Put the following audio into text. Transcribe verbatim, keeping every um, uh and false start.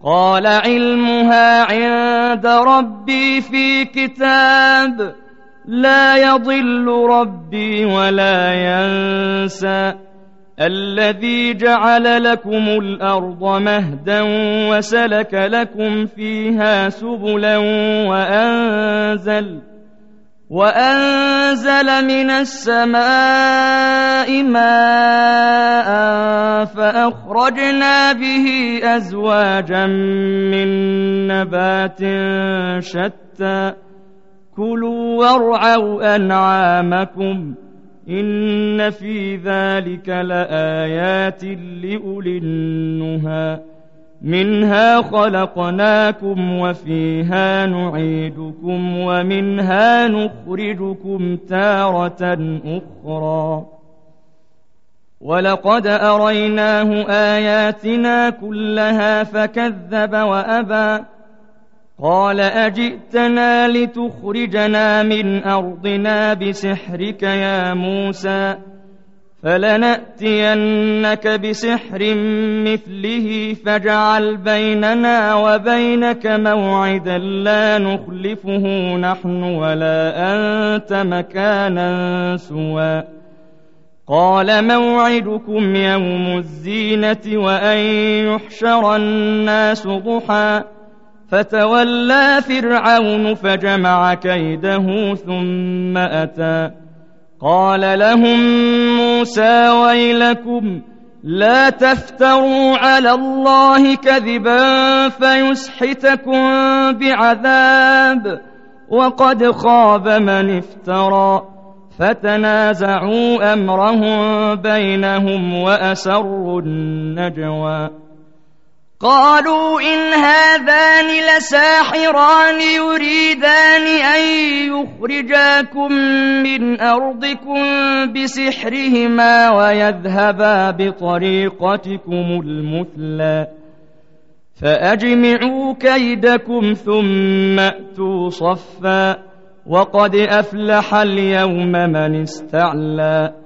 قال علمها عند ربي في كتاب لا يضل ربي ولا ينسى الذي جعل لكم الأرض مهدا وسلك لكم فيها سبلا وأنزل وأنزل من السماء ماء فأخرجنا به أزواجا من نبات شتى كلوا وارعوا أنعامكم إن في ذلك لآيات لأولي النهى منها خلقناكم وفيها نعيدكم ومنها نخرجكم تارة أخرى ولقد أريناه آياتنا كلها فكذب وأبى قال أجئتنا لتخرجنا من أرضنا بسحرك يا موسى فلنأتينك بسحر مثله فاجعل بيننا وبينك موعدا لا نخلفه نحن ولا أنت مكانا سوى قال موعدكم يوم الزينة وأن يحشر الناس ضحى فتولى فرعون فجمع كيده ثم أتى قال لهم موسى ويلكم لا تفتروا على الله كذبا فيسحتكم بعذاب وقد خاب من افترى فتنازعوا أمرهم بينهم وأسروا النجوى قالوا إن هذان لساحران يريدان أن يخرجاكم من أرضكم بسحرهما ويذهبا بطريقتكم المثلى فأجمعوا كيدكم ثم أتوا صفا وقد أفلح اليوم من استعلى